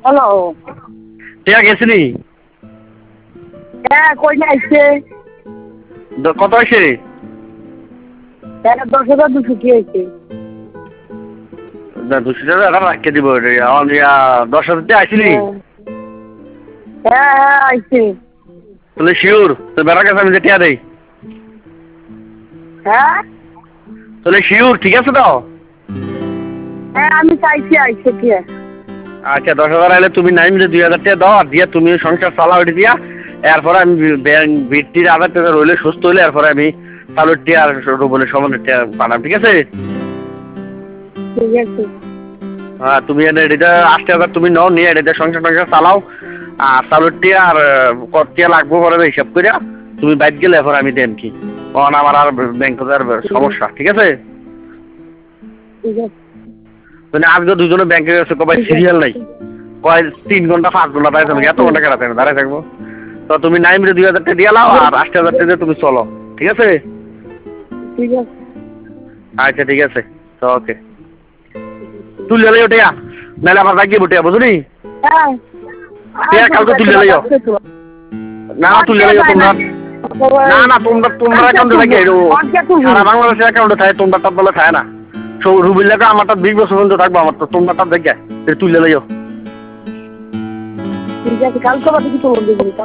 Hello. টিয়া গেছিনি? হ্যাঁ, কই না আইছে? কত হয়েছে? 10,200 কি হয়েছে? 200 টাকা রাখতে দিব। 10,000 টাকা আইসিনি? হ্যাঁ হ্যাঁ আইছে। তাহলে শিওর তো বেড়া গেছে আমি যে টিয়া দেই। হ্যাঁ তাহলে শিওর ঠিক আছে তো? হ্যাঁ আমি চাইছি আইছে কি? আচ্ছা 10,000 আইলে তুমি নাইম যে 2,000 টাকা দাও আর দিয়া তুমি সংসার চালা ওইটা দিয়া এরপরে আমি ব্যাংক ভিত্তির আবার টাকা রইলে সুস্থ হইলে এরপরে আমি চালুর টিয়া আর রুবলের সমানের টিয়া পাঠাম ঠিক আছে? ঠিক আছে। হ্যাঁ তুমি এটা 80,000 তুমি নাও নিয়ে এটা সংসার টংসার চালাও আর চালুর টিয়া আর কত টিয়া লাগবো পরে হিসাব করিয়া তুমি বাইক গেলে এরপর আমি দেন কি কারণ আমার আর ব্যাংকের সমস্যা ঠিক আছে? ঠিক আছে। মানে আজকে দুজনে ব্যাংকে গেছে কবাই সিরিয়াল নাই কয় 3 ঘন্টা 5 ঘন্টা দাঁড়িয়ে থাকবো এত ঘন্টা কেন দাঁড়িয়ে থাকবো তো তুমি নাইমরে 2,000 টাকা দিয়ে লাও আর 80,000 টাকা দিয়ে তুমি চলো ঠিক আছে? ঠিক আছে। আচ্ছা ঠিক আছে তো ওকে তুলে লাইও টিয়া নাহলে আবার রাখিয়ে টিয়া বুঝলি? হ্যাঁ টিয়া কালকে তুলে লাইও না তুলে লাইও তোমরা না তোমরা অ্যাকাউন্টে থাকে সারা বাংলাদেশের অ্যাকাউন্টে থাকে তোমরা বলে থাকে না রুবিল্লাকে আমারটা 20 বছর পর্যন্ত থাকবো আমার তো তোমরা দেখে তুলে লাইও ঠিক আছে কালকে বাদে কি করবো